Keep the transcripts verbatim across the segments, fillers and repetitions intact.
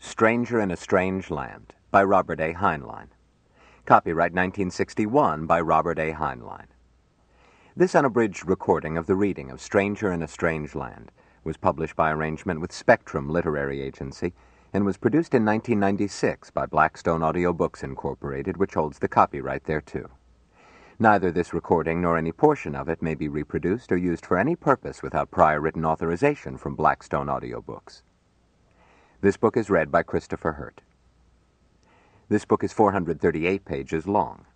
Stranger in a Strange Land by Robert A. Heinlein. Copyright nineteen sixty-one by Robert A. Heinlein. This unabridged recording of the reading of Stranger in a Strange Land was published by arrangement with Spectrum Literary Agency and was produced in nineteen ninety-six by Blackstone Audio Books, Incorporated, which holds the copyright thereto. Neither this recording nor any portion of it may be reproduced or used for any purpose without prior written authorization from Blackstone Audio Books. This book is read by Christopher Hurt. This book is four hundred thirty-eight pages long.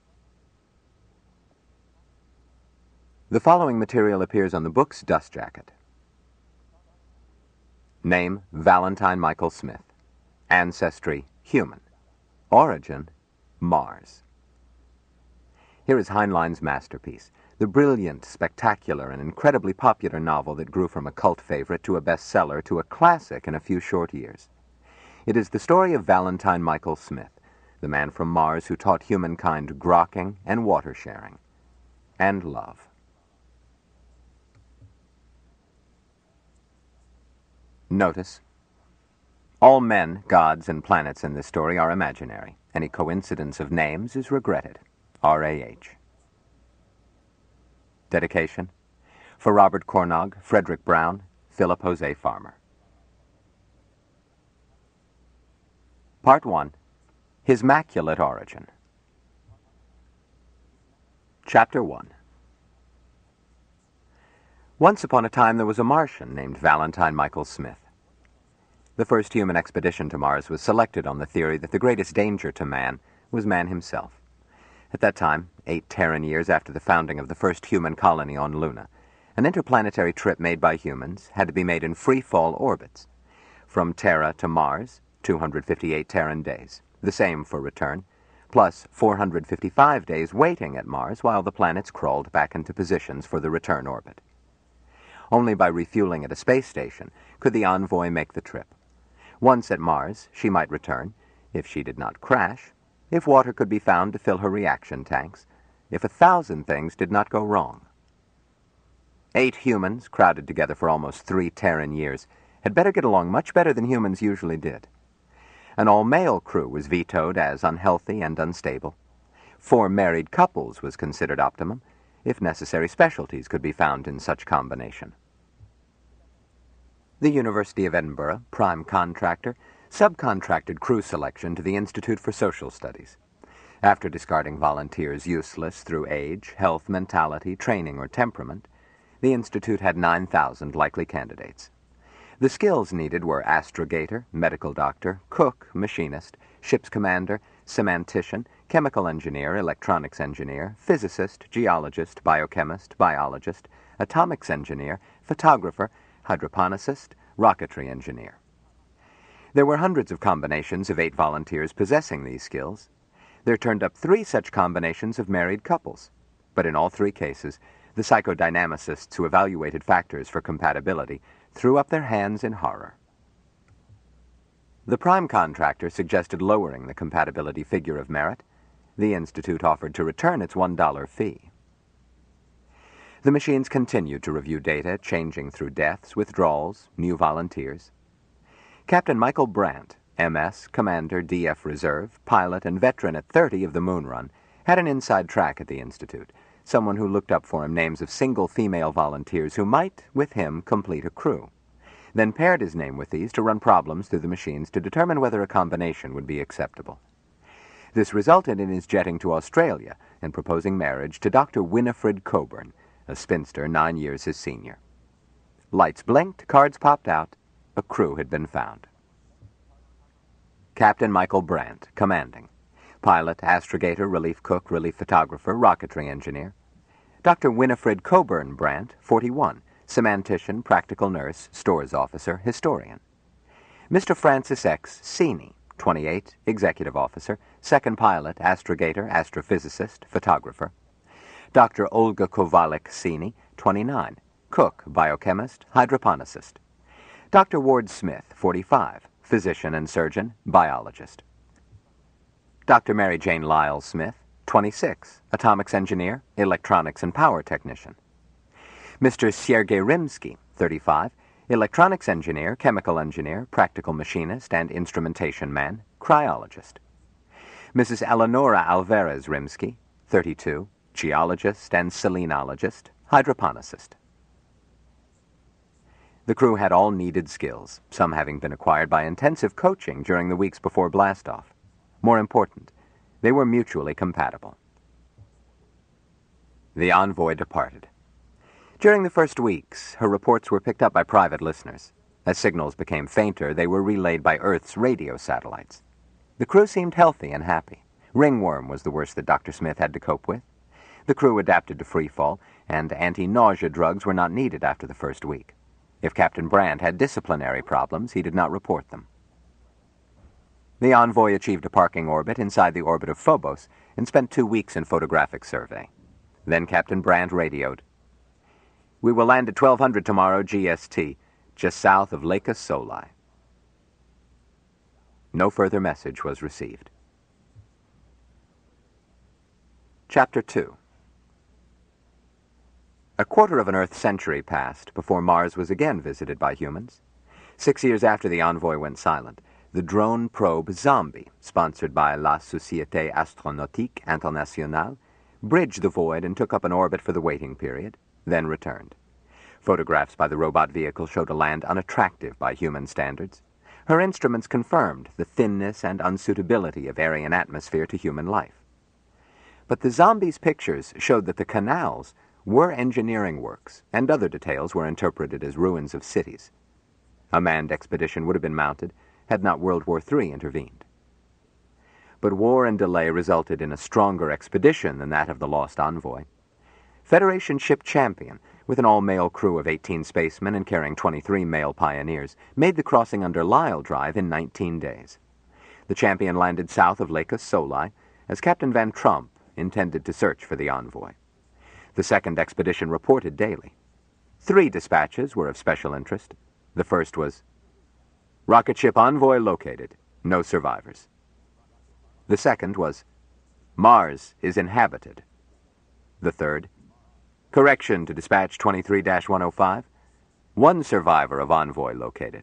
The following material appears on the book's dust jacket. Name, Valentine Michael Smith. Ancestry, human. Origin, Mars. Here is Heinlein's masterpiece, the brilliant, spectacular, and incredibly popular novel that grew from a cult favorite to a bestseller to a classic in a few short years. It is the story of Valentine Michael Smith, the man from Mars who taught humankind grokking and water sharing, and love. Notice: all men, gods, and planets in this story are imaginary. Any coincidence of names is regretted. R A H. Dedication: for Robert Cornog, Frederick Brown, Philip Jose Farmer. Part one. His Maculate Origin. Chapter one. Once upon a time there was a Martian named Valentine Michael Smith. The first human expedition to Mars was selected on the theory that the greatest danger to man was man himself. At that time, eight Terran years after the founding of the first human colony on Luna, an interplanetary trip made by humans had to be made in free-fall orbits. From Terra to Mars, two hundred fifty-eight Terran days, the same for return, plus four hundred fifty-five days waiting at Mars while the planets crawled back into positions for the return orbit. Only by refueling at a space station could the envoy make the trip. Once at Mars, she might return, if she did not crash, if water could be found to fill her reaction tanks, if a thousand things did not go wrong. Eight humans, crowded together for almost three Terran years, had better get along much better than humans usually did. An all-male crew was vetoed as unhealthy and unstable. Four married couples was considered optimum, if necessary specialties could be found in such combination. The University of Edinburgh, prime contractor, subcontracted crew selection to the Institute for Social Studies. After discarding volunteers useless through age, health, mentality, training, or temperament, the Institute had nine thousand likely candidates. The skills needed were astrogator, medical doctor, cook, machinist, ship's commander, semantician, chemical engineer, electronics engineer, physicist, geologist, biochemist, biologist, atomics engineer, photographer, hydroponicist, rocketry engineer. There were hundreds of combinations of eight volunteers possessing these skills. There turned up three such combinations of married couples, but in all three cases, the psychodynamicists who evaluated factors for compatibility threw up their hands in horror. The prime contractor suggested lowering the compatibility figure of merit. The Institute offered to return its one dollar fee. The machines continued to review data, changing through deaths, withdrawals, new volunteers. Captain Michael Brandt, M S, Commander, D F Reserve, pilot, and veteran at thirty of the Moon Run, had an inside track at the Institute, someone who looked up for him names of single female volunteers who might, with him, complete a crew, then paired his name with these to run problems through the machines to determine whether a combination would be acceptable. This resulted in his jetting to Australia and proposing marriage to Doctor Winifred Coburn, a spinster nine years his senior. Lights blinked, cards popped out. A crew had been found. Captain Michael Brandt, commanding. Pilot, astrogator, relief cook, relief photographer, rocketry engineer. Doctor Winifred Coburn Brandt, forty-one, semantician, practical nurse, stores officer, historian. Mister Francis X. Sini, twenty-eight, executive officer, second pilot, astrogator, astrophysicist, photographer. Doctor Olga Kovalik Sini, twenty-nine, cook, biochemist, hydroponicist. Doctor Ward Smith, forty-five, physician and surgeon, biologist. Doctor Mary Jane Lyle Smith, twenty-six, atomics engineer, electronics and power technician. Mister Sergei Rimsky, thirty-five, electronics engineer, chemical engineer, practical machinist and instrumentation man, cryologist. Missus Eleonora Alvarez Rimsky, thirty-two, geologist and selenologist, hydroponicist. The crew had all needed skills, some having been acquired by intensive coaching during the weeks before blastoff. More important, they were mutually compatible. The Envoy departed. During the first weeks, her reports were picked up by private listeners. As signals became fainter, they were relayed by Earth's radio satellites. The crew seemed healthy and happy. Ringworm was the worst that Doctor Smith had to cope with. The crew adapted to freefall, and anti-nausea drugs were not needed after the first week. If Captain Brand had disciplinary problems, he did not report them. The Envoy achieved a parking orbit inside the orbit of Phobos and spent two weeks in photographic survey. Then Captain Brand radioed. "We will land at twelve hundred tomorrow G S T, just south of Lake Soli." No further message was received. Chapter two. A quarter of an Earth century passed before Mars was again visited by humans. Six years after the Envoy went silent, the drone probe Zombie, sponsored by La Société Astronautique Internationale, bridged the void and took up an orbit for the waiting period, then returned. Photographs by the robot vehicle showed a land unattractive by human standards. Her instruments confirmed the thinness and unsuitability of Aryan atmosphere to human life. But the Zombie's pictures showed that the canals were engineering works, and other details were interpreted as ruins of cities. A manned expedition would have been mounted had not World War Three intervened. But war and delay resulted in a stronger expedition than that of the Lost Envoy. Federation ship Champion, with an all-male crew of eighteen spacemen and carrying twenty-three male pioneers, made the crossing under Lyell Drive in nineteen days. The Champion landed south of Lake Soli, as Captain Van Trump intended to search for the Envoy. The second expedition reported daily. Three dispatches were of special interest. The first was, "Rocket ship Envoy located. No survivors." The second was, "Mars is inhabited." The third, "Correction to dispatch twenty-three dash one oh five. One survivor of Envoy located."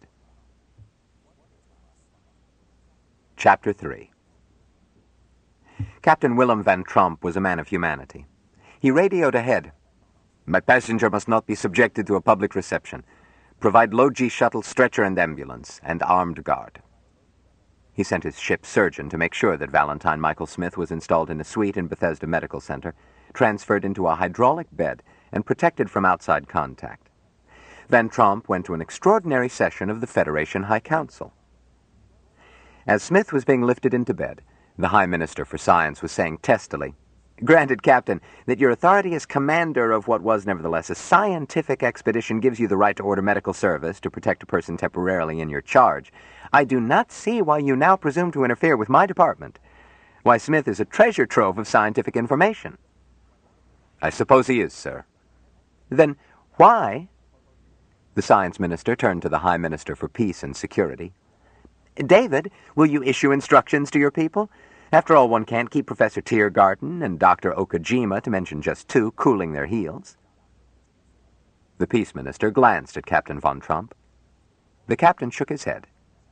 Chapter three. Captain Willem Van Trump was a man of humanity. He radioed ahead. "My passenger must not be subjected to a public reception. Provide low-G shuttle, stretcher and ambulance, and armed guard." He sent his ship's surgeon to make sure that Valentine Michael Smith was installed in a suite in Bethesda Medical Center, transferred into a hydraulic bed, and protected from outside contact. Van Tromp went to an extraordinary session of the Federation High Council. As Smith was being lifted into bed, the High Minister for Science was saying testily, "Granted, Captain, that your authority as commander of what was nevertheless a scientific expedition gives you the right to order medical service to protect a person temporarily in your charge, I do not see why you now presume to interfere with my department. Why, Smith is a treasure trove of scientific information." "I suppose he is, sir." "Then why—" The Science Minister turned to the High Minister for Peace and Security. "David, will you issue instructions to your people? After all, one can't keep Professor Tiergarten and Doctor Okajima, to mention just two, cooling their heels." The Peace Minister glanced at Captain Von Trump. The captain shook his head.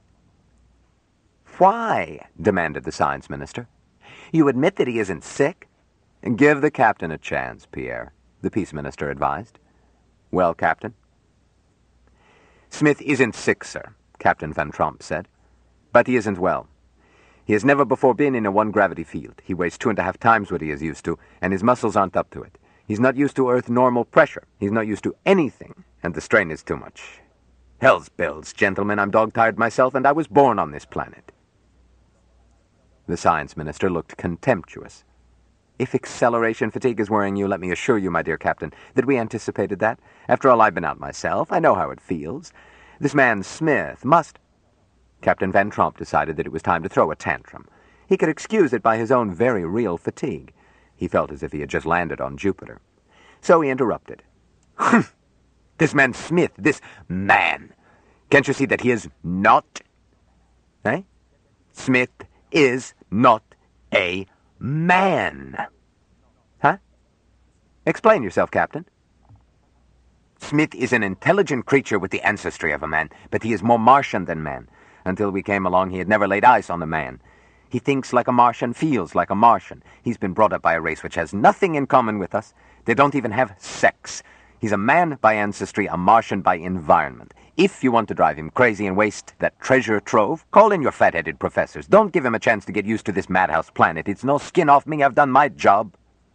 "Why?" demanded the Science Minister. "You admit that he isn't sick?" "Give the captain a chance, Pierre," the Peace Minister advised. "Well, Captain?" "Smith isn't sick, sir," Captain Van Tromp said. "But he isn't well. He has never before been in a one-gravity field. He weighs two and a half times what he is used to, and his muscles aren't up to it. He's not used to Earth normal pressure. He's not used to anything, and the strain is too much. Hell's bells, gentlemen, I'm dog-tired myself, and I was born on this planet." The Science Minister looked contemptuous. "If acceleration fatigue is worrying you, let me assure you, my dear Captain, that we anticipated that. After all, I've been out myself. I know how it feels. This man Smith must—" Captain Van Tromp decided that it was time to throw a tantrum. He could excuse it by his own very real fatigue. He felt as if he had just landed on Jupiter. So he interrupted. "Humph! This man Smith, this man! Can't you see that he is not? Eh? Smith is not a man. Huh? Explain yourself, Captain." Smith is an intelligent creature with the ancestry of a man, but he is more Martian than man. Until we came along, he had never laid eyes on a man. He thinks like a Martian, feels like a Martian. He's been brought up by a race which has nothing in common with us. They don't even have sex. He's a man by ancestry, a Martian by environment. If you want to drive him crazy and waste that treasure trove, call in your fat-headed professors. Don't give him a chance to get used to this madhouse planet. It's no skin off me. I've done my job.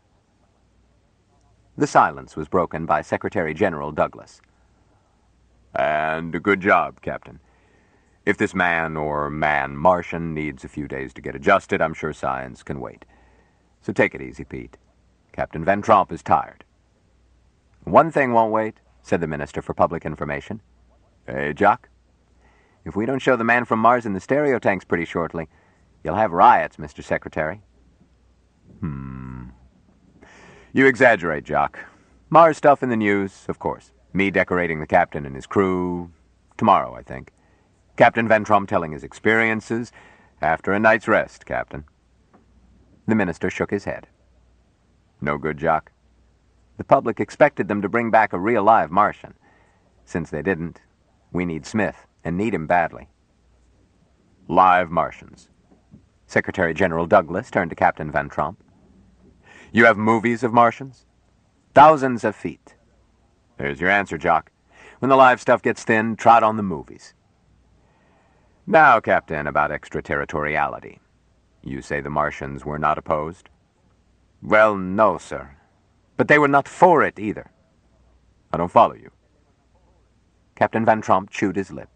The silence was broken by Secretary General Douglas. And a good job, Captain. If this man or man Martian needs a few days to get adjusted, I'm sure science can wait. So take it easy, Pete. Captain Van Tromp is tired. One thing won't wait, said the Minister for Public Information. Hey, Jock, if we don't show the man from Mars in the stereo tanks pretty shortly, you'll have riots, Mister Secretary. Hmm. You exaggerate, Jock. Mars stuff in the news, of course. Me decorating the captain and his crew. Tomorrow, I think. Captain Van Tromp telling his experiences. After a night's rest, Captain. The Minister shook his head. No good, Jock. The public expected them to bring back a real live Martian. Since they didn't, we need Smith, and need him badly. Live Martians. Secretary General Douglas turned to Captain Van Tromp. You have movies of Martians? Thousands of feet. There's your answer, Jock. When the live stuff gets thin, trot on the movies. Now, Captain, about extraterritoriality. You say the Martians were not opposed? Well, no, sir. But they were not for it, either. I don't follow you. Captain Van Tromp chewed his lip.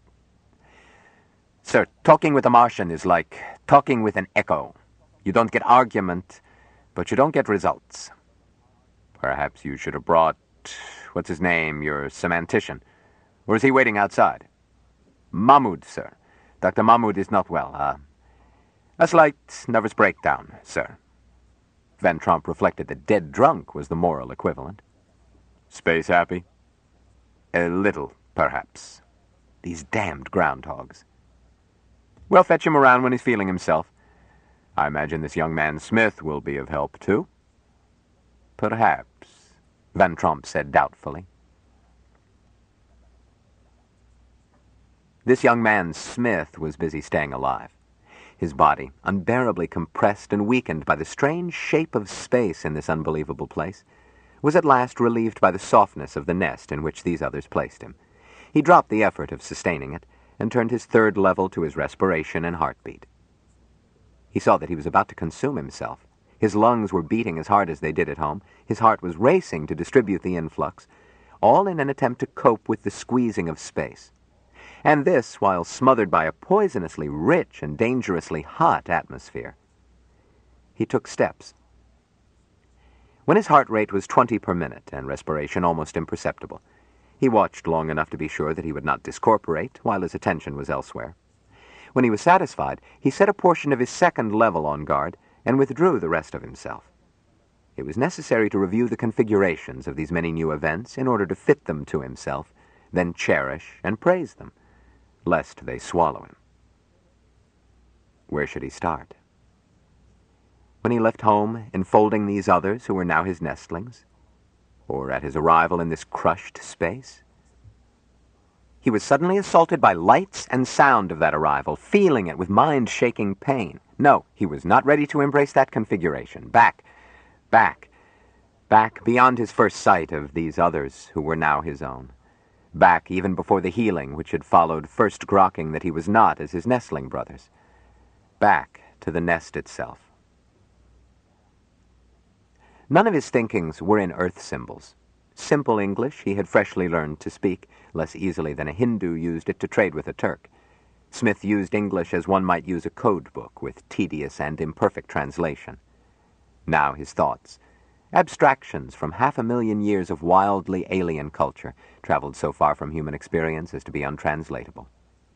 Sir, talking with a Martian is like talking with an echo. You don't get argument, but you don't get results. Perhaps you should have brought, what's his name, your semantician. Or is he waiting outside? Mahmoud, sir. Doctor Mahmoud is not well. Uh, a slight nervous breakdown, sir. Van Tromp reflected that dead drunk was the moral equivalent. Space happy? A little, perhaps. These damned groundhogs. Well, fetch him around when he's feeling himself. I imagine this young man Smith will be of help, too. Perhaps, Van Tromp said doubtfully. This young man Smith was busy staying alive. His body, unbearably compressed and weakened by the strange shape of space in this unbelievable place, was at last relieved by the softness of the nest in which these others placed him. He dropped the effort of sustaining it and turned his third level to his respiration and heartbeat. He saw that he was about to consume himself. His lungs were beating as hard as they did at home. His heart was racing to distribute the influx, all in an attempt to cope with the squeezing of space. And this while smothered by a poisonously rich and dangerously hot atmosphere. He took steps. When his heart rate was twenty per minute and respiration almost imperceptible, he watched long enough to be sure that he would not discorporate while his attention was elsewhere. When he was satisfied, he set a portion of his second level on guard and withdrew the rest of himself. It was necessary to review the configurations of these many new events in order to fit them to himself, then cherish and praise them, lest they swallow him. Where should he start? When he left home, enfolding these others who were now his nestlings? Or at his arrival in this crushed space? He was suddenly assaulted by lights and sound of that arrival, feeling it with mind-shaking pain. No, he was not ready to embrace that configuration. Back, back, back beyond his first sight of these others who were now his own. Back even before the healing which had followed first grokking that he was not as his nestling brothers. Back to the nest itself. None of his thinkings were in earth symbols. Simple English he had freshly learned to speak, less easily than a Hindu used it to trade with a Turk. Smith used English as one might use a code book with tedious and imperfect translation. Now his thoughts, abstractions from half a million years of wildly alien culture, traveled so far from human experience as to be untranslatable.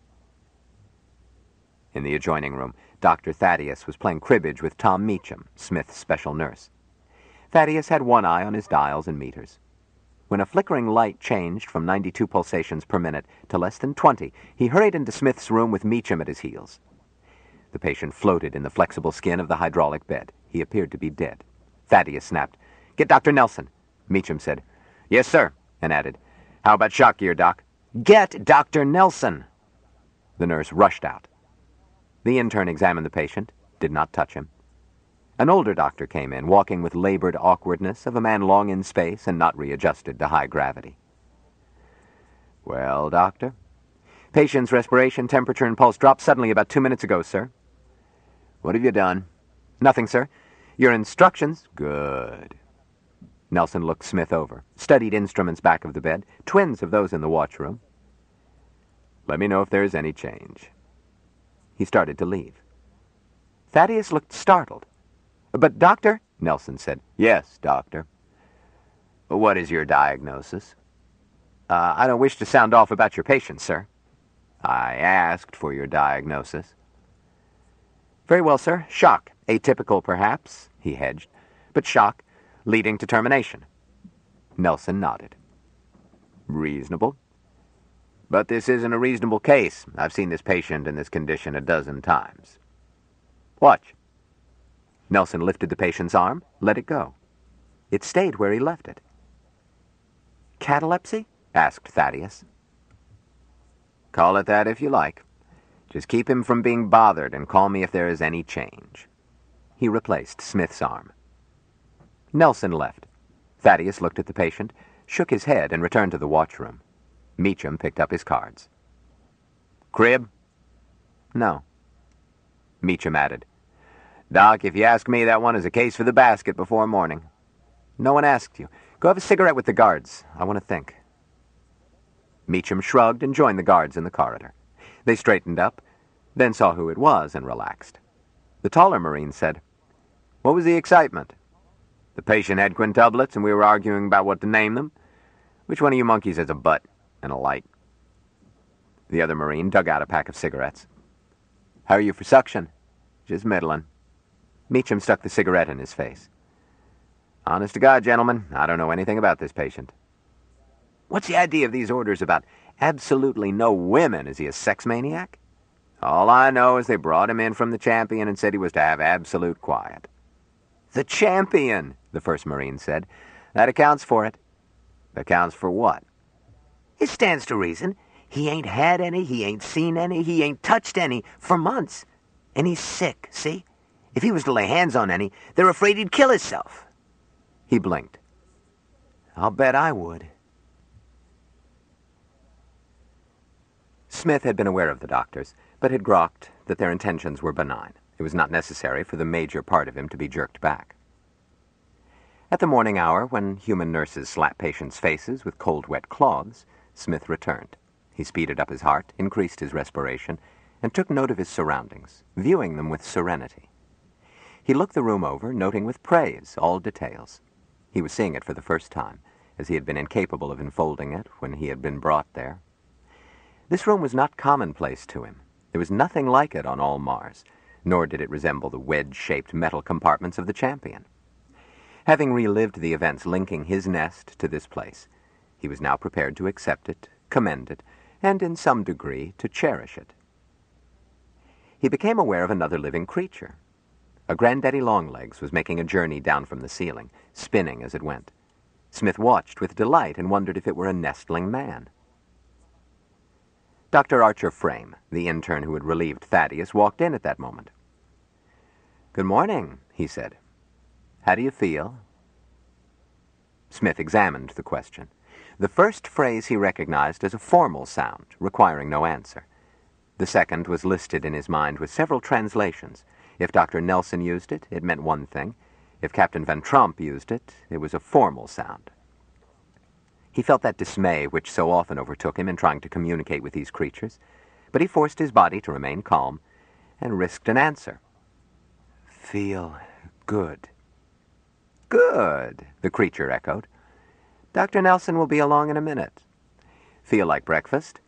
In the adjoining room, Doctor Thaddeus was playing cribbage with Tom Meacham, Smith's special nurse. Thaddeus had one eye on his dials and meters. When a flickering light changed from ninety-two pulsations per minute to less than twenty, he hurried into Smith's room with Meacham at his heels. The patient floated in the flexible skin of the hydraulic bed. He appeared to be dead. Thaddeus snapped, "Get Doctor Nelson." Meacham said, "Yes, sir," and added, How about shock gear, Doc? Get Doctor Nelson! The nurse rushed out. The intern examined the patient, did not touch him. An older doctor came in, walking with labored awkwardness of a man long in space and not readjusted to high gravity. Well, doctor? Patient's respiration, temperature, and pulse dropped suddenly about two minutes ago, sir. What have you done? Nothing, sir. Your instructions? Good. Nelson looked Smith over, studied instruments back of the bed, twins of those in the watchroom. Let me know if there is any change. He started to leave. Thaddeus looked startled. But, doctor, Nelson said. Yes, doctor. What is your diagnosis? Uh, I don't wish to sound off about your patient, sir. I asked for your diagnosis. Very well, sir. Shock. Atypical, perhaps, he hedged. But shock, leading to termination. Nelson nodded. Reasonable. But this isn't a reasonable case. I've seen this patient in this condition a dozen times. Watch. Nelson lifted the patient's arm, let it go. It stayed where he left it. Catalepsy? Asked Thaddeus. Call it that if you like. Just keep him from being bothered and call me if there is any change. He replaced Smith's arm. Nelson left. Thaddeus looked at the patient, shook his head, and returned to the watchroom. Meacham picked up his cards. Crib? No. Meacham added, Doc, if you ask me, that one is a case for the basket before morning. No one asked you. Go have a cigarette with the guards. I want to think. Meacham shrugged and joined the guards in the corridor. They straightened up, then saw who it was and relaxed. The taller Marine said, What was the excitement? The patient had quintuplets, and we were arguing about what to name them. Which one of you monkeys has a butt and a light? The other Marine dug out a pack of cigarettes. How are you for suction? Just middling. Meacham stuck the cigarette in his face. Honest to God, gentlemen, I don't know anything about this patient. What's the idea of these orders about absolutely no women? Is he a sex maniac? All I know is they brought him in from the Champion and said he was to have absolute quiet. The Champion, the first Marine said. That accounts for it. Accounts for what? It stands to reason. He ain't had any, he ain't seen any, he ain't touched any for months. And he's sick, see? If he was to lay hands on any, they're afraid he'd kill himself. He blinked. I'll bet I would. Smith had been aware of the doctors, but had grokked that their intentions were benign. It was not necessary for the major part of him to be jerked back. At the morning hour, when human nurses slap patients' faces with cold, wet cloths, Smith returned. He speeded up his heart, increased his respiration, and took note of his surroundings, viewing them with serenity. He looked the room over, noting with praise all details. He was seeing it for the first time, as he had been incapable of enfolding it when he had been brought there. This room was not commonplace to him. There was nothing like it on all Mars, nor did it resemble the wedge-shaped metal compartments of the Champion. Having relived the events linking his nest to this place, he was now prepared to accept it, commend it, and in some degree to cherish it. He became aware of another living creature. A Granddaddy Longlegs was making a journey down from the ceiling, spinning as it went. Smith watched with delight and wondered if it were a nestling man. Doctor Archer Frame, the intern who had relieved Thaddeus, walked in at that moment. Good morning, he said. How do you feel? Smith examined the question. The first phrase he recognized as a formal sound, requiring no answer. The second was listed in his mind with several translations. If Doctor Nelson used it, it meant one thing. If Captain Van Tromp used it, it was a formal sound. He felt that dismay which so often overtook him in trying to communicate with these creatures, but he forced his body to remain calm and risked an answer. Feel good. Good, the creature echoed. Doctor Nelson will be along in a minute. Feel like breakfast?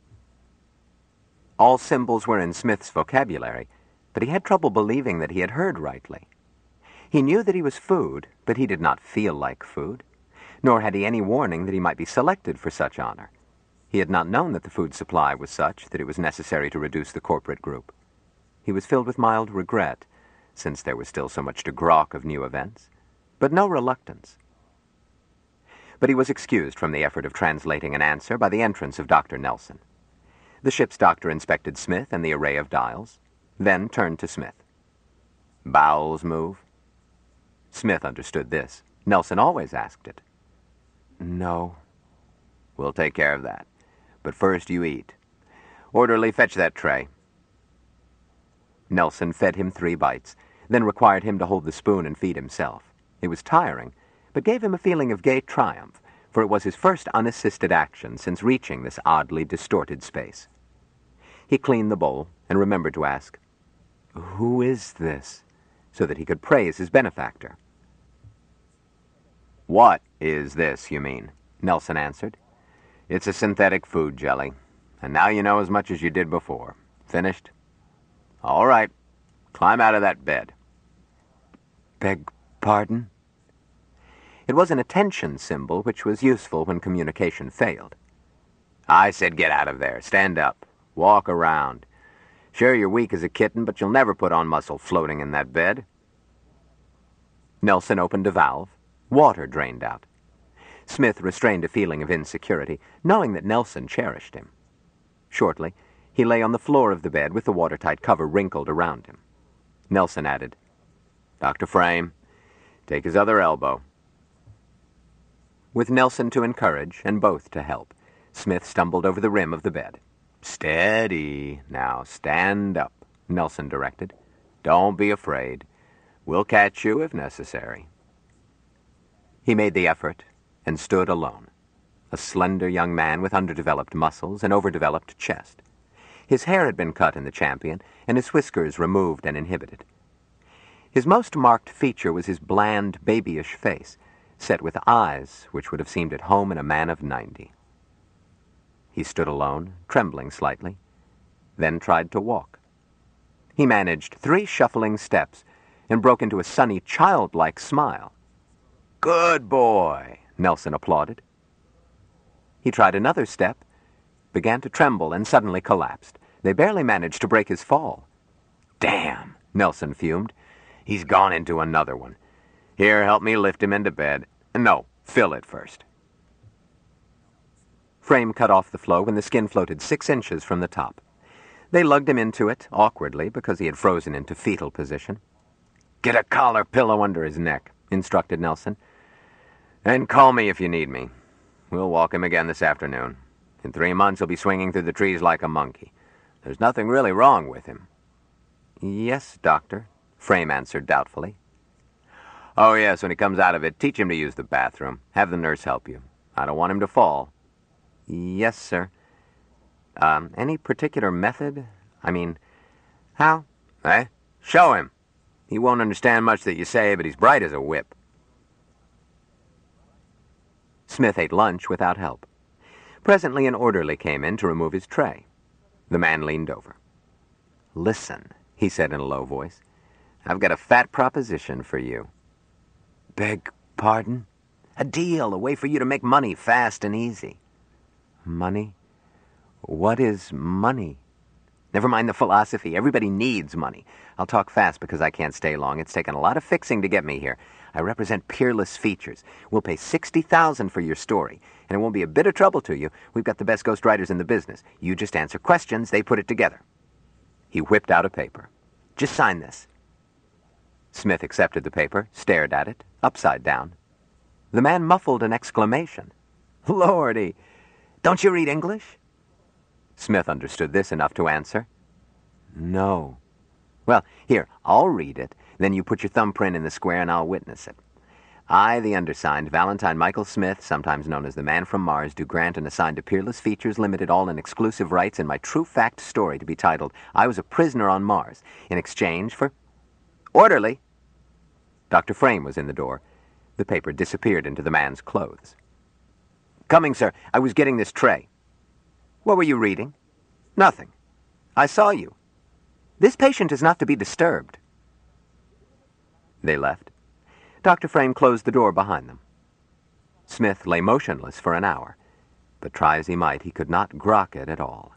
All symbols were in Smith's vocabulary, but he had trouble believing that he had heard rightly. He knew that he was food, but he did not feel like food, nor had he any warning that he might be selected for such honor. He had not known that the food supply was such that it was necessary to reduce the corporate group. He was filled with mild regret, since there was still so much to grok of new events, but no reluctance. but he was excused from the effort of translating an answer by the entrance of Doctor Nelson. The ship's doctor inspected Smith and the array of dials, then turned to Smith. "Bowels move?" Smith understood this. Nelson always asked it. "No." "We'll take care of that. But first you eat. Orderly, fetch that tray." Nelson fed him three bites, then required him to hold the spoon and feed himself. It was tiring, but gave him a feeling of gay triumph, for it was his first unassisted action since reaching this oddly distorted space. He cleaned the bowl and remembered to ask, "Who is this?" so that he could praise his benefactor. "What is this, you mean?" Nelson answered. "It's a synthetic food jelly, and now you know as much as you did before. Finished? All right. Climb out of that bed." "Beg pardon?" It was an attention symbol which was useful when communication failed. "I said get out of there. Stand up. Walk around. Sure, you're weak as a kitten, but you'll never put on muscle floating in that bed." Nelson opened a valve. Water drained out. Smith restrained a feeling of insecurity, knowing that Nelson cherished him. Shortly, he lay on the floor of the bed with the watertight cover wrinkled around him. Nelson added, "Doctor Frame, take his other elbow." With Nelson to encourage and both to help, Smith stumbled over the rim of the bed. "Steady. Now stand up," Nelson directed. "Don't be afraid. We'll catch you if necessary." He made the effort and stood alone, a slender young man with underdeveloped muscles and overdeveloped chest. His hair had been cut in the Champion, and his whiskers removed and inhibited. His most marked feature was his bland, babyish face, set with eyes which would have seemed at home in a man of ninety. He stood alone, trembling slightly, then tried to walk. He managed three shuffling steps and broke into a sunny, childlike smile. "Good boy," Nelson applauded. He tried another step, began to tremble, and suddenly collapsed. They barely managed to break his fall. "Damn," Nelson fumed. "He's gone into another one. Here, help me lift him into bed. No, fill it first." Frame cut off the flow when the skin floated six inches from the top. They lugged him into it, awkwardly, because he had frozen into fetal position. "Get a collar pillow under his neck," instructed Nelson. "And call me if you need me. We'll walk him again this afternoon. In three months he'll be swinging through the trees like a monkey. There's nothing really wrong with him." "Yes, Doctor," Frame answered doubtfully. "Oh, yes, when he comes out of it, teach him to use the bathroom. Have the nurse help you. I don't want him to fall." "Yes, sir. Um, any particular method? I mean, how?" "Eh? Show him. He won't understand much that you say, but he's bright as a whip." Smith ate lunch without help. Presently an orderly came in to remove his tray. The man leaned over. "Listen," he said in a low voice. "I've got a fat proposition for you." "Beg pardon?" "A deal, a way for you to make money fast and easy." "Money? What is money?" "Never mind the philosophy. Everybody needs money. I'll talk fast because I can't stay long. It's taken a lot of fixing to get me here. I represent Peerless Features. We'll pay sixty thousand dollars for your story, and it won't be a bit of trouble to you. We've got the best ghostwriters in the business. You just answer questions, they put it together." He whipped out a paper. "Just sign this." Smith accepted the paper, stared at it, upside down. The man muffled an exclamation. "Lordy! Don't you read English?" Smith understood this enough to answer, "No." "Well, here, I'll read it. Then you put your thumbprint in the square and I'll witness it. I, the undersigned, Valentine Michael Smith, sometimes known as the Man from Mars, do grant and assign to Peerless Features Limited all and exclusive rights in my true fact story to be titled, I Was a Prisoner on Mars, in exchange for—" "Orderly!" Doctor Frame was in the door. The paper disappeared into the man's clothes. "Coming, sir. I was getting this tray." "What were you reading?" "Nothing. I saw you. This patient is not to be disturbed." They left. Doctor Frame closed the door behind them. Smith lay motionless for an hour, but try as he might, he could not grok it at all.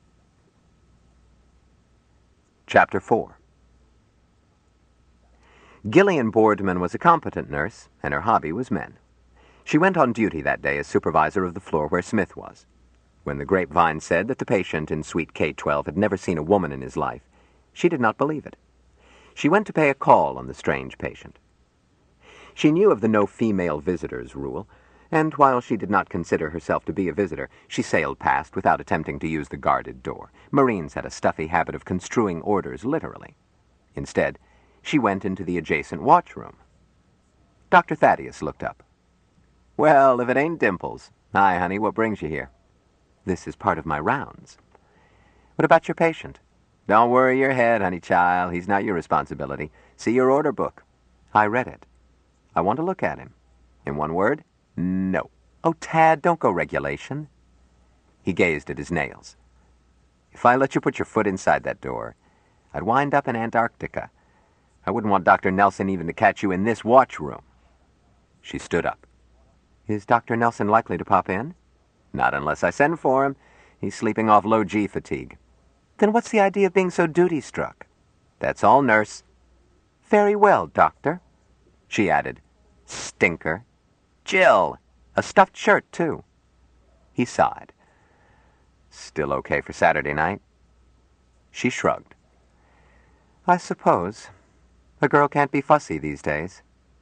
Chapter four. Gillian Boardman was a competent nurse, and her hobby was men. She went on duty that day as supervisor of the floor where Smith was. When the grapevine said that the patient in Suite K twelve had never seen a woman in his life, she did not believe it. She went to pay a call on the strange patient. She knew of the no female visitors rule, and while she did not consider herself to be a visitor, she sailed past without attempting to use the guarded door. Marines had a stuffy habit of construing orders literally. Instead, she went into the adjacent watchroom. Doctor Thaddeus looked up. "Well, if it ain't Dimples. Hi, honey, what brings you here?" "This is part of my rounds." "What about your patient?" "Don't worry your head, honey child. He's not your responsibility. See your order book." "I read it." "I want to look at him." "In one word, no." "Oh, Tad, don't go regulation." He gazed at his nails. "If I let you put your foot inside that door, I'd wind up in Antarctica. I wouldn't want Doctor Nelson even to catch you in this watchroom." She stood up. "Is Doctor Nelson likely to pop in?" "Not unless I send for him. He's sleeping off low-G fatigue." "Then what's the idea of being so duty-struck?" "That's all, nurse." "Very well, doctor." She added, "Stinker." "Jill! A stuffed shirt, too." He sighed. "Still okay for Saturday night?" She shrugged. "I suppose. A girl can't be fussy these days."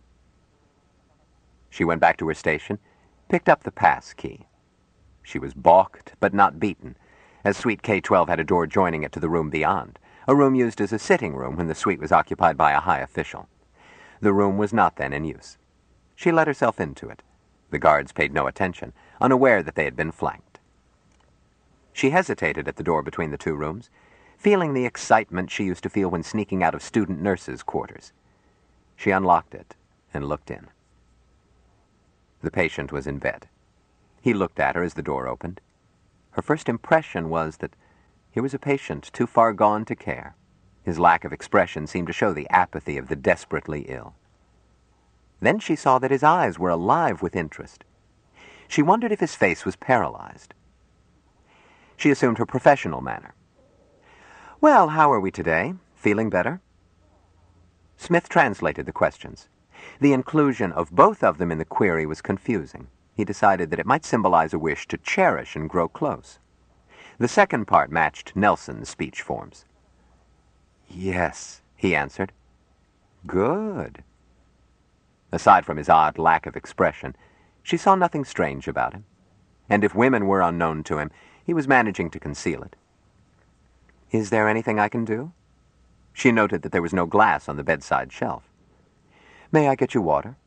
She went back to her station, picked up the pass key. She was balked, but not beaten, as Suite K twelve had a door joining it to the room beyond, a room used as a sitting room when the suite was occupied by a high official. The room was not then in use. She let herself into it. The guards paid no attention, unaware that they had been flanked. She hesitated at the door between the two rooms, feeling the excitement she used to feel when sneaking out of student nurses' quarters. She unlocked it and looked in. The patient was in bed. He looked at her as the door opened. Her first impression was that here was a patient too far gone to care. His lack of expression seemed to show the apathy of the desperately ill. Then she saw that his eyes were alive with interest. She wondered if his face was paralyzed. She assumed her professional manner. "Well, how are we today? Feeling better?" Smith translated the questions. The inclusion of both of them in the query was confusing. He decided that it might symbolize a wish to cherish and grow close. The second part matched Nelson's speech forms. "Yes," he answered. "Good." Aside from his odd lack of expression, she saw nothing strange about him. And if women were unknown to him, he was managing to conceal it. "Is there anything I can do?" She noted that there was no glass on the bedside shelf. "May I get you water?"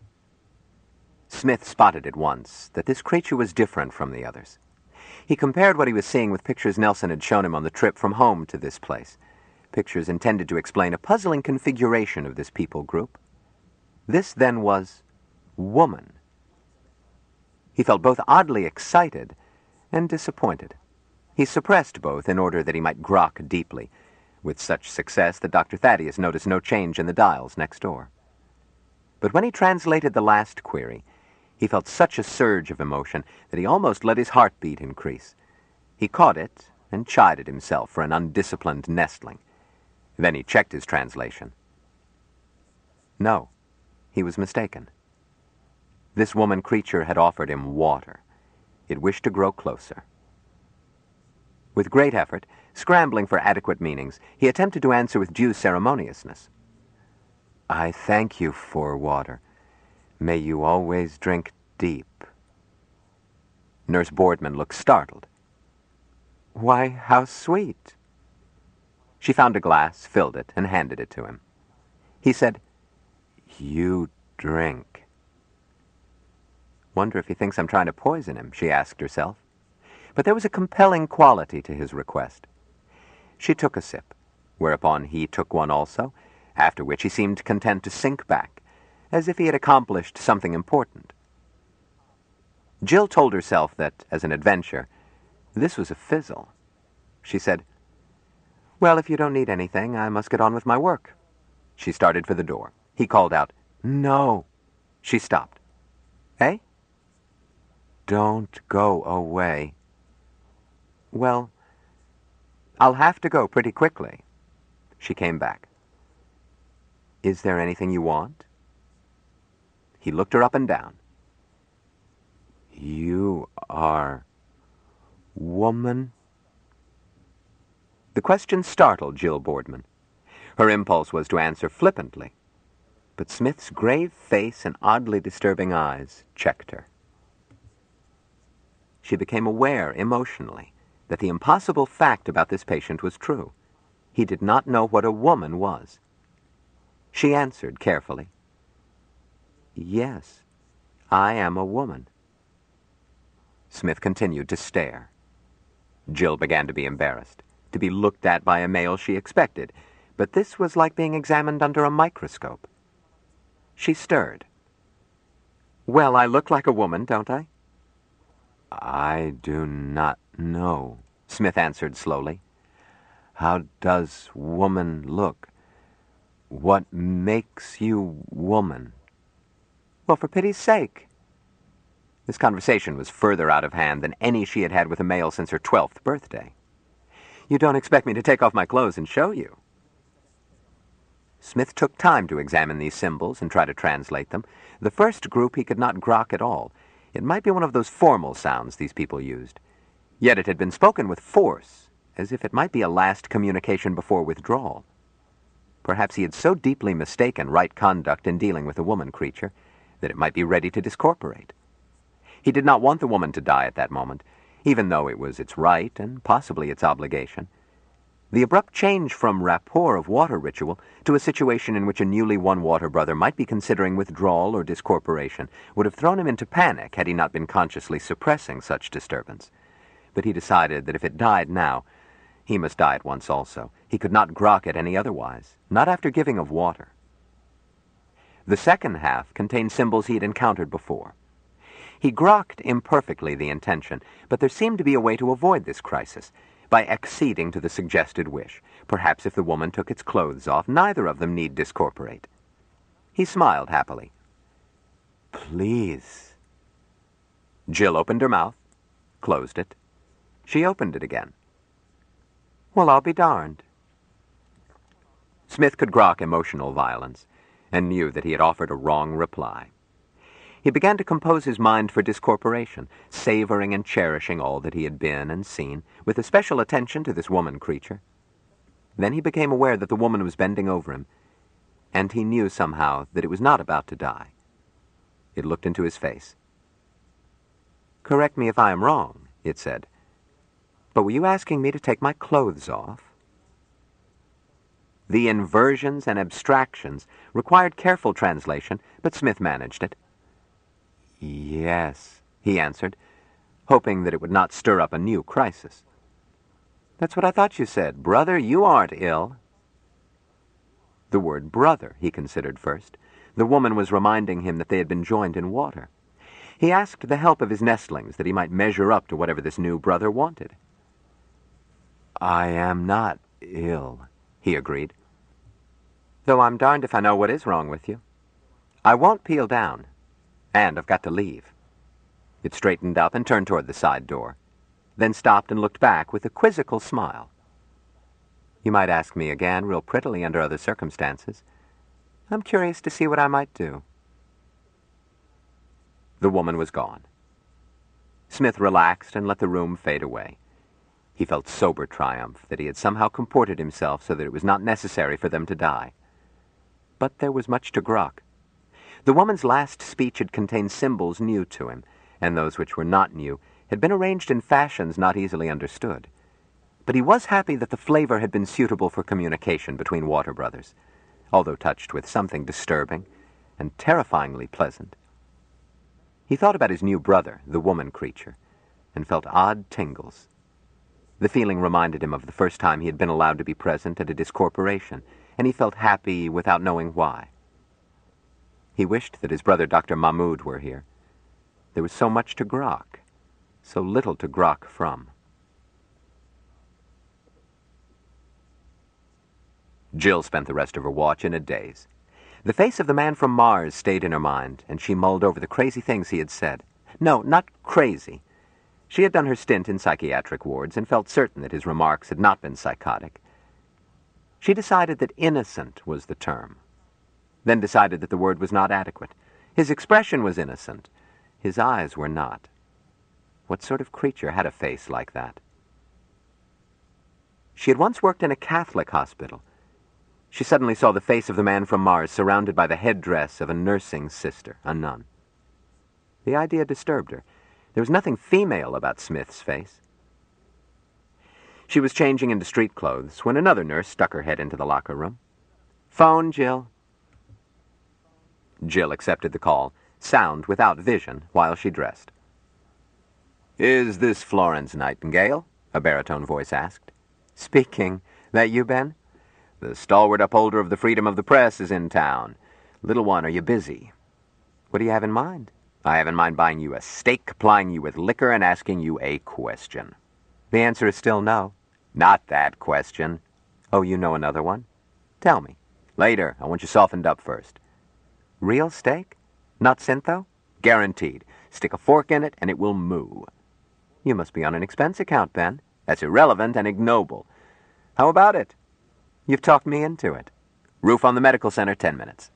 Smith spotted at once that this creature was different from the others. He compared what he was seeing with pictures Nelson had shown him on the trip from home to this place, pictures intended to explain a puzzling configuration of this people group. This, then, was woman. He felt both oddly excited and disappointed. He suppressed both in order that he might grok deeply, with such success that Doctor Thaddeus noticed no change in the dials next door. But when he translated the last query, he felt such a surge of emotion that he almost let his heartbeat increase. He caught it and chided himself for an undisciplined nestling. Then he checked his translation. No, he was mistaken. This woman creature had offered him water. It wished to grow closer. With great effort, scrambling for adequate meanings, he attempted to answer with due ceremoniousness. "I thank you for water. May you always drink deep." Nurse Boardman looked startled. "Why, how sweet." She found a glass, filled it, and handed it to him. He said, "You drink." "Wonder if he thinks I'm trying to poison him," she asked herself. But there was a compelling quality to his request. She took a sip, whereupon he took one also, after which he seemed content to sink back, as if he had accomplished something important. Jill told herself that, as an adventure, this was a fizzle. She said, "Well, if you don't need anything, I must get on with my work." She started for the door. He called out, "No." She stopped. "Eh?" "Don't go away." "Well, I'll have to go pretty quickly." She came back. Is there anything you want? He looked her up and down. You are... woman? The question startled Jill Boardman. Her impulse was to answer flippantly, but Smith's grave face and oddly disturbing eyes checked her. She became aware, emotionally, that the impossible fact about this patient was true. He did not know what a woman was. She answered carefully, Yes, I am a woman. Smith continued to stare. Jill began to be embarrassed, to be looked at by a male she expected, but this was like being examined under a microscope. She stirred. Well, I look like a woman, don't I? I do not know, Smith answered slowly. How does woman look? What makes you woman? Well, for pity's sake. This conversation was further out of hand than any she had had with a male since her twelfth birthday. You don't expect me to take off my clothes and show you? Smith took time to examine these symbols and try to translate them. The first group he could not grok at all. It might be one of those formal sounds these people used. Yet it had been spoken with force, as if it might be a last communication before withdrawal. Perhaps he had so deeply mistaken right conduct in dealing with a woman creature that it might be ready to discorporate. He did not want the woman to die at that moment, even though it was its right and possibly its obligation. The abrupt change from rapport of water ritual to a situation in which a newly won water brother might be considering withdrawal or discorporation would have thrown him into panic had he not been consciously suppressing such disturbance. But he decided that if it died now, he must die at once also. He could not grok it any otherwise, not after giving of water. The second half contained symbols he had encountered before. He grokked imperfectly the intention, but there seemed to be a way to avoid this crisis, by acceding to the suggested wish. Perhaps if the woman took its clothes off, neither of them need discorporate. He smiled happily. Please. Jill opened her mouth, closed it. She opened it again. Well, I'll be darned. Smith could grok emotional violence, and knew that he had offered a wrong reply. He began to compose his mind for discorporation, savoring and cherishing all that he had been and seen, with especial attention to this woman creature. Then he became aware that the woman was bending over him, and he knew somehow that it was not about to die. It looked into his face. Correct me if I am wrong, it said, but were you asking me to take my clothes off? The inversions and abstractions required careful translation, but Smith managed it. Yes, he answered, hoping that it would not stir up a new crisis. That's what I thought you said. Brother, you aren't ill. The word brother, he considered first. The woman was reminding him that they had been joined in water. He asked the help of his nestlings that he might measure up to whatever this new brother wanted. I am not ill, he agreed. Though I'm darned if I know what is wrong with you. I won't peel down. And I've got to leave. It straightened up and turned toward the side door, then stopped and looked back with a quizzical smile. You might ask me again real prettily under other circumstances. I'm curious to see what I might do. The woman was gone. Smith relaxed and let the room fade away. He felt sober triumph that he had somehow comported himself so that it was not necessary for them to die. But there was much to grok. The woman's last speech had contained symbols new to him, and those which were not new had been arranged in fashions not easily understood. But he was happy that the flavor had been suitable for communication between water brothers, although touched with something disturbing and terrifyingly pleasant. He thought about his new brother, the woman creature, and felt odd tingles. The feeling reminded him of the first time he had been allowed to be present at a discorporation, and he felt happy without knowing why. He wished that his brother Doctor Mahmoud were here. There was so much to grok, so little to grok from. Jill spent the rest of her watch in a daze. The face of the man from Mars stayed in her mind, and she mulled over the crazy things he had said. No, not crazy. She had done her stint in psychiatric wards and felt certain that his remarks had not been psychotic. She decided that innocent was the term. then decided that the word was not adequate. His expression was innocent. His eyes were not. What sort of creature had a face like that? She had once worked in a Catholic hospital. She suddenly saw the face of the man from Mars surrounded by the headdress of a nursing sister, a nun. The idea disturbed her. There was nothing female about Smith's face. She was changing into street clothes when another nurse stuck her head into the locker room. "Phone, Jill." Jill accepted the call, sound without vision, while she dressed. "Is this Florence Nightingale?" a baritone voice asked. "Speaking. That you, Ben?" "The stalwart upholder of the freedom of the press is in town. Little one, are you busy?" "What do you have in mind?" "I have in mind buying you a steak, plying you with liquor, and asking you a question." "The answer is still no." "Not that question." "Oh, you know another one?" "Tell me." "Later. I want you softened up first." "Real steak? Not Syntho?" "Guaranteed. Stick a fork in it, and it will moo." "You must be on an expense account, Ben." "That's irrelevant and ignoble." "How about it?" "You've talked me into it." "Roof on the medical center, ten minutes."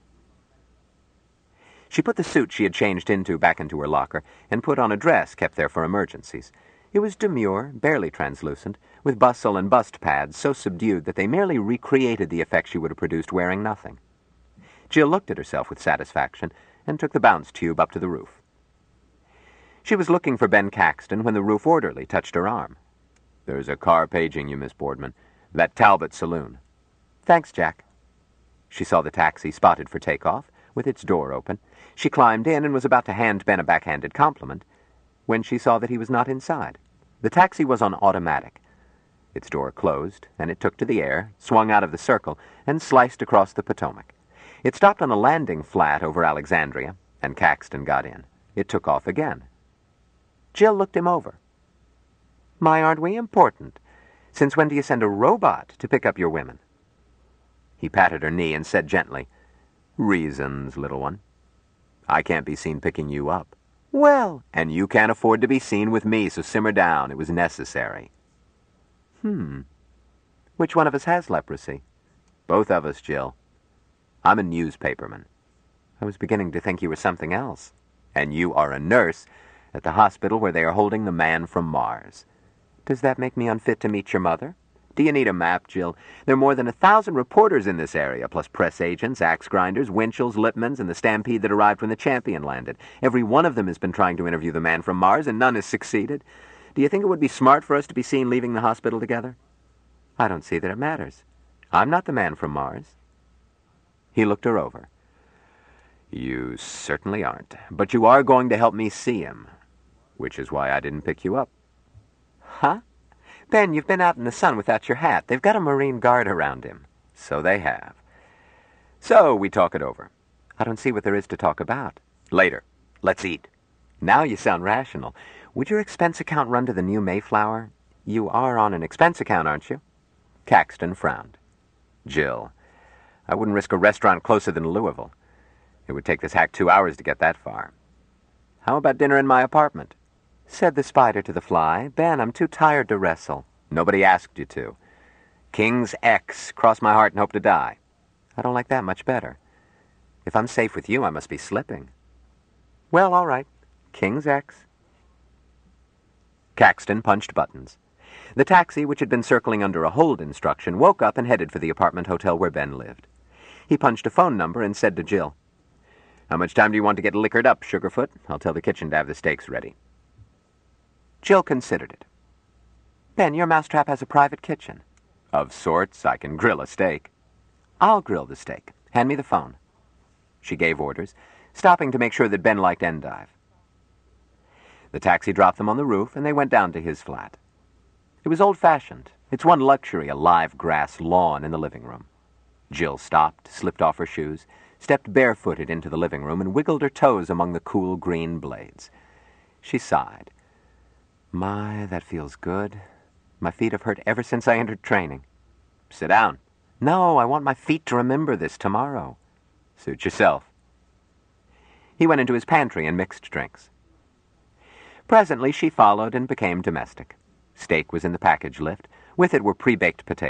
She put the suit she had changed into back into her locker and put on a dress kept there for emergencies. It was demure, barely translucent, with bustle and bust pads so subdued that they merely recreated the effect she would have produced wearing nothing. Jill looked at herself with satisfaction and took the bounce tube up to the roof. She was looking for Ben Caxton when the roof orderly touched her arm. "There's a car paging you, Miss Boardman. That Talbot saloon." "Thanks, Jack." She saw the taxi spotted for takeoff, with its door open. She climbed in and was about to hand Ben a backhanded compliment when she saw that he was not inside. The taxi was on automatic. Its door closed, and it took to the air, swung out of the circle, and sliced across the Potomac. It stopped on a landing flat over Alexandria, and Caxton got in. It took off again. Jill looked him over. "My, aren't we important? Since when do you send a robot to pick up your women?" He patted her knee and said gently, "Reasons, little one. I can't be seen picking you up." "Well," "and you can't afford to be seen with me, so simmer down. It was necessary." Hmm. "Which one of us has leprosy?" "Both of us, Jill. I'm a newspaperman." "I was beginning to think you were something else." "And you are a nurse at the hospital where they are holding the man from Mars." "Does that make me unfit to meet your mother?" "Do you need a map, Jill? There are more than a thousand reporters in this area, plus press agents, axe grinders, Winchells, Lipmans, and the stampede that arrived when the Champion landed. Every one of them has been trying to interview the man from Mars, and none has succeeded. Do you think it would be smart for us to be seen leaving the hospital together?" "I don't see that it matters. I'm not the man from Mars." He looked her over. "You certainly aren't. But you are going to help me see him, which is why I didn't pick you up." "Huh? Ben, you've been out in the sun without your hat. They've got a Marine Guard around him." "So they have. So we talk it over." "I don't see what there is to talk about." "Later. Let's eat." "Now you sound rational. Would your expense account run to the new Mayflower? You are on an expense account, aren't you?" Caxton frowned. "Jill, I wouldn't risk a restaurant closer than Louisville. It would take this hack two hours to get that far. How about dinner in my apartment?" Said the spider to the fly, "Ben, I'm too tired to wrestle." "Nobody asked you to." "King's X. Cross my heart and hope to die." "I don't like that much better. If I'm safe with you, I must be slipping." "Well, all right. King's X." Caxton punched buttons. The taxi, which had been circling under a hold instruction, woke up and headed for the apartment hotel where Ben lived. He punched a phone number and said to Jill, "How much time do you want to get liquored up, Sugarfoot? I'll tell the kitchen to have the steaks ready." Jill considered it. "Ben, your mousetrap has a private kitchen." "Of sorts. I can grill a steak." "I'll grill the steak. Hand me the phone." She gave orders, stopping to make sure that Ben liked endive. The taxi dropped them on the roof, and they went down to his flat. It was old-fashioned. Its one luxury, a live grass lawn in the living room. Jill stopped, slipped off her shoes, stepped barefooted into the living room, and wiggled her toes among the cool green blades. She sighed. "My, that feels good. My feet have hurt ever since I entered training." "Sit down." "No, I want my feet to remember this tomorrow." "Suit yourself." He went into his pantry and mixed drinks. Presently she followed and became domestic. Steak was in the package lift. With it were pre-baked potatoes.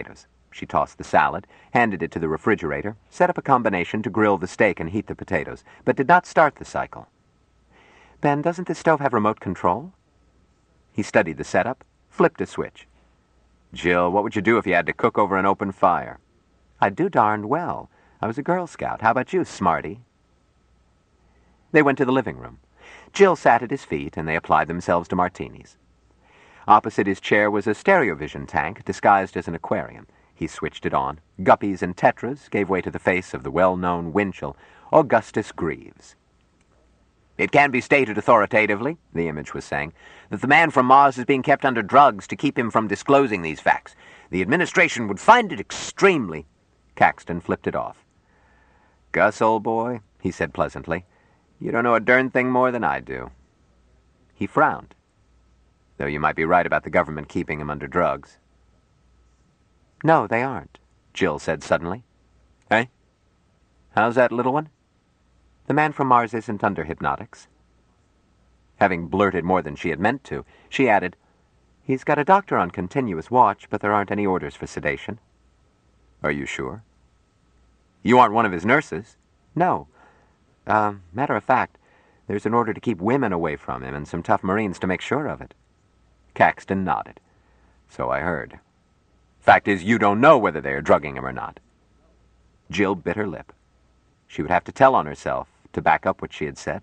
She tossed the salad, handed it to the refrigerator, set up a combination to grill the steak and heat the potatoes, but did not start the cycle. Ben, doesn't this stove have remote control? He studied the setup, flipped a switch. Jill, what would you do if you had to cook over an open fire? I'd do darned well. I was a Girl Scout. How about you, smarty? They went to the living room. Jill sat at his feet, and they applied themselves to martinis. Opposite his chair was a stereovision tank disguised as an aquarium. He switched it on. Guppies and tetras gave way to the face of the well-known Winchell, Augustus Greaves. It can be stated authoritatively, the image was saying, that the man from Mars is being kept under drugs to keep him from disclosing these facts. The administration would find it extremely... Caxton flipped it off. Gus, old boy, he said pleasantly, you don't know a darn thing more than I do. He frowned. Though you might be right about the government keeping him under drugs. No, they aren't, Jill said suddenly. Eh? How's that, little one? The man from Mars isn't under hypnotics. Having blurted more than she had meant to, she added, he's got a doctor on continuous watch, but there aren't any orders for sedation. Are you sure? You aren't one of his nurses? No. Uh, matter of fact, there's an order to keep women away from him and some tough Marines to make sure of it. Caxton nodded. So I heard. Fact is, you don't know whether they are drugging him or not. Jill bit her lip. She would have to tell on herself to back up what she had said.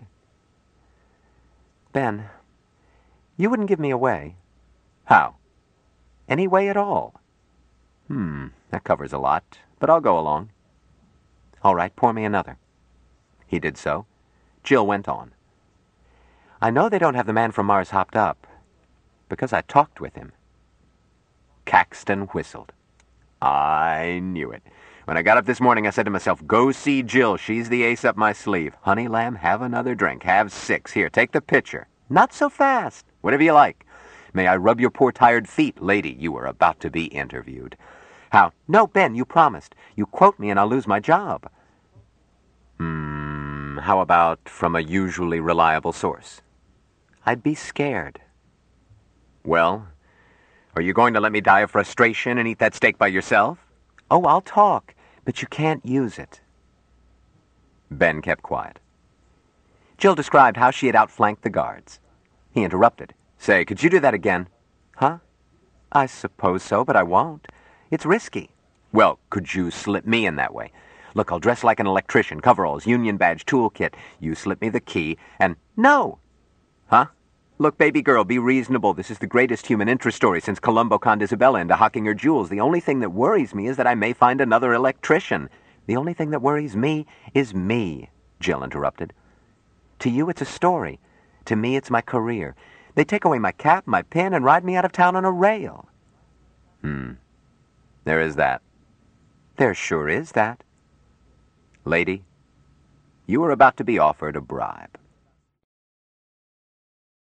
Ben, you wouldn't give me away. How? Any way at all. Hmm, that covers a lot, but I'll go along. All right, pour me another. He did so. Jill went on. I know they don't have the man from Mars hopped up, because I talked with him. Caxton whistled. I knew it. When I got up this morning, I said to myself, go see Jill. She's the ace up my sleeve. Honey lamb, have another drink. Have six. Here, take the pitcher. Not so fast. Whatever you like. May I rub your poor tired feet? Lady, you are about to be interviewed. How? No, Ben, you promised. You quote me and I'll lose my job. Hmm, how about from a usually reliable source? I'd be scared. Well, are you going to let me die of frustration and eat that steak by yourself? Oh, I'll talk, but you can't use it. Ben kept quiet. Jill described how she had outflanked the guards. He interrupted. Say, could you do that again? Huh? I suppose so, but I won't. It's risky. Well, could you slip me in that way? Look, I'll dress like an electrician, coveralls, union badge, toolkit. You slip me the key, and... No! Huh? Look, baby girl, be reasonable. This is the greatest human interest story since Columbo conned Isabella into hawking her jewels. The only thing that worries me is that I may find another electrician. The only thing that worries me is me, Jill interrupted. To you, it's a story. To me, it's my career. They take away my cap, my pin, and ride me out of town on a rail. Hmm. There is that. There sure is that. Lady, you are about to be offered a bribe.